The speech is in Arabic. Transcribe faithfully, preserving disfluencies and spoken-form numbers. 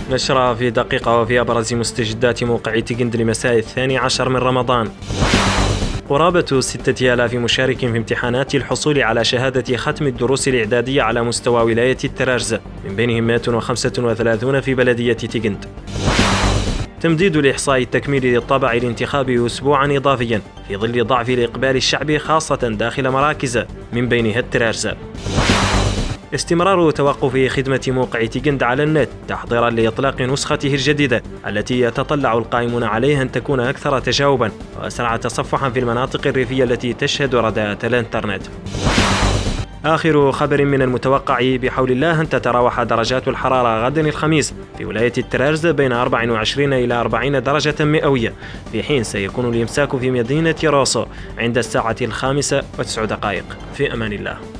نشرة في دقيقة وفي أبرز مستجدات موقع تيغند لمساء الثاني عشر من رمضان. قرابة ستة آلاف مشارك في امتحانات الحصول على شهادة ختم الدروس الإعدادية على مستوى ولاية الترارزة، من بينهم مئة وخمسة وثلاثين في بلدية تيغند. تمديد الإحصاء التكميلي للطابع الانتخابي أسبوعا إضافيا في ظل ضعف الإقبال الشعبي خاصة داخل مراكز من بينها الترارزة. استمرار توقف خدمة موقع تيغند على النت تحضيرا لإطلاق نسخته الجديدة التي يتطلع القائمون عليها أن تكون أكثر تجاوبا وأسرع تصفحا في المناطق الريفية التي تشهد رداءة الإنترنت. آخر خبر من المتوقع بحول الله أن تتراوح درجات الحرارة غدا الخميس في ولاية الترارزة بين أربعة وعشرين إلى أربعين درجة مئوية، في حين سيكون الإمساك في مدينة روسو عند الساعة الخامسة وتسع دقائق. في أمان الله.